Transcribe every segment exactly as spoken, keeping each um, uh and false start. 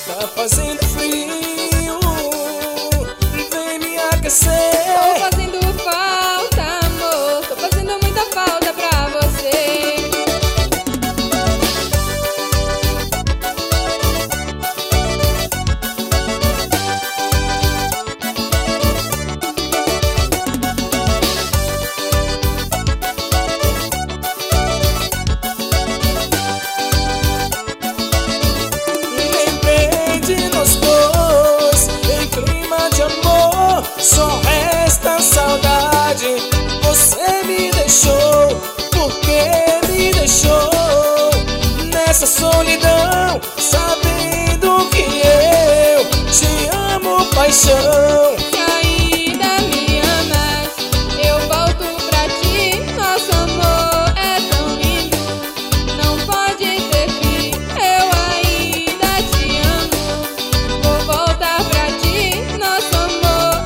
Tá fazendo frio, vem me aquecer. Tô fazendo falta, amor, tô fazendo muita falta pra você. Só resta saudade. Você me deixou, porque me deixou nessa solidão, sabendo que eu te amo, paixão. Se ainda me amas, eu volto pra ti. Nosso amor é tão lindo, não pode ter fim. Eu ainda te amo, vou voltar pra ti. Nosso amor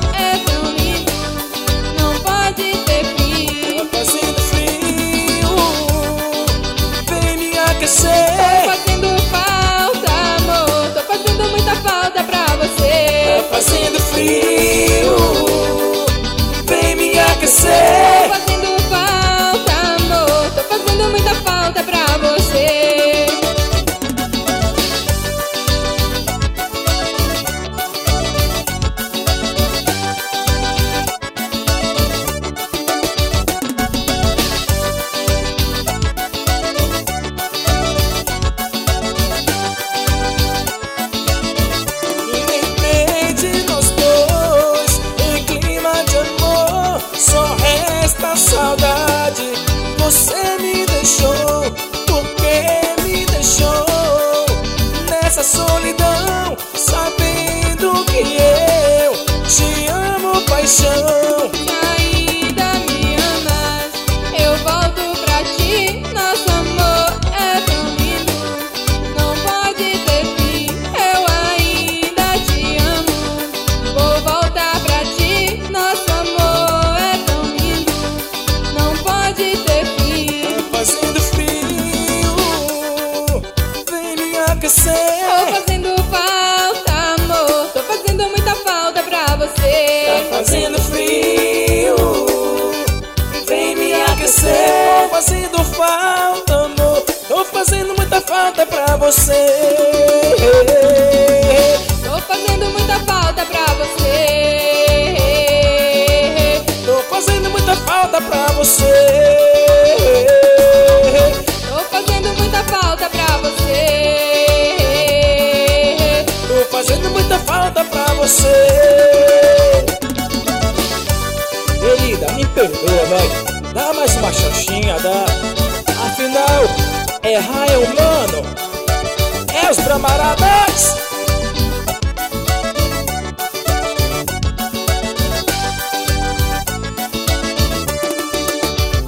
Tô fazendo falta, amor, tô fazendo muita falta pra você. Tá fazendo frio, vem me aquecer. Tô fazendo falta, amor, tô fazendo muita falta pra você. Saudade, você me deixou, porque me deixou nessa solidão, sabendo que eu te amo, paixão. Ainda me amas, eu volto pra ti. Nosso amor é tão lindo, não pode ter fim. Eu ainda te amo, vou voltar pra ti. Nosso amor é tão lindo, não pode ter fim. Tá fazendo frio, vem me aquecer. Tô fazendo falta, amor, tô fazendo muita falta pra você. Tá fazendo frio, vem me aquecer. Tô fazendo falta, amor, tô fazendo muita falta pra você. Tô fazendo muita falta pra você. Tô fazendo muita falta pra você. Tô fazendo muita falta pra você. Tô fazendo muita falta pra você. Querida, me perdoa, velho. Dá mais uma chanchinha, dá. Afinal, errar é humano. É os Bramaradas.